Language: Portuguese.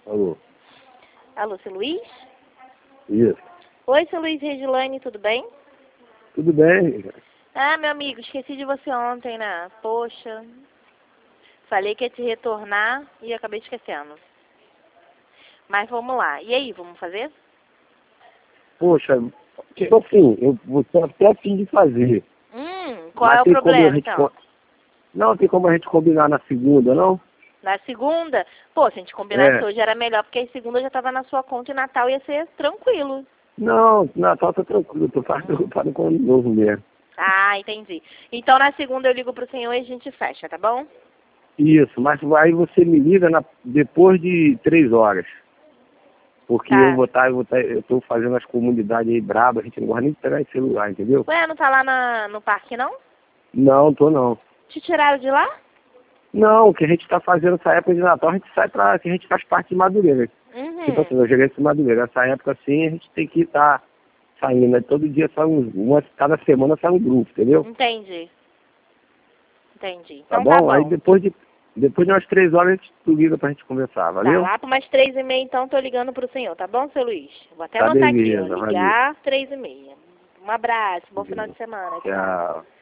Alô? Alô, seu Luiz? Isso. Oi, seu Luiz Regilane, tudo bem? Tudo bem? Ah, meu amigo, esqueci de você ontem, né? Poxa, falei que ia te retornar e acabei esquecendo. Mas vamos lá. E aí, vamos fazer? Poxa, tipo assim, eu vou ter até a fim de fazer. Qual é Mas o tem como a problema, gente... então? Não, tem como a gente combinar na segunda, não? Na segunda? Pô, se a gente combinasse É. hoje era melhor, porque a segunda já tava na sua conta e Natal ia ser tranquilo. Não, Natal tá tranquilo, tô mais preocupado com o ano novo mesmo. Ah, entendi. Então na segunda eu ligo pro senhor e a gente fecha, tá bom? Isso, mas aí você me liga depois de 3 horas. Porque Tá. eu tô fazendo as comunidades aí brabas, a gente não gosta nem de pegar esse celular, entendeu? Ué, não tá lá no parque, não? Não, tô não. Te tiraram de lá? Não, o que a gente tá fazendo nessa época de Natal, a gente sai que a gente faz parte de Madureira. Tipo assim, Uhum. eu joguei esse Madureira. Nessa época assim, a gente tem que estar saindo, né? Todo dia sai cada semana sai um grupo, entendeu? Entendi. Entendi. Tá Então tá bom? Aí bom. depois de umas 3 horas a gente liga pra gente conversar, Tá, valeu? lá por umas 3h30 então tô ligando pro senhor, tá bom, seu Luiz? Vou até Tá anotar aqui, ó. beleza, valeu. Ligar 3h30. Um abraço, bom final de semana. Tchau. Tchau.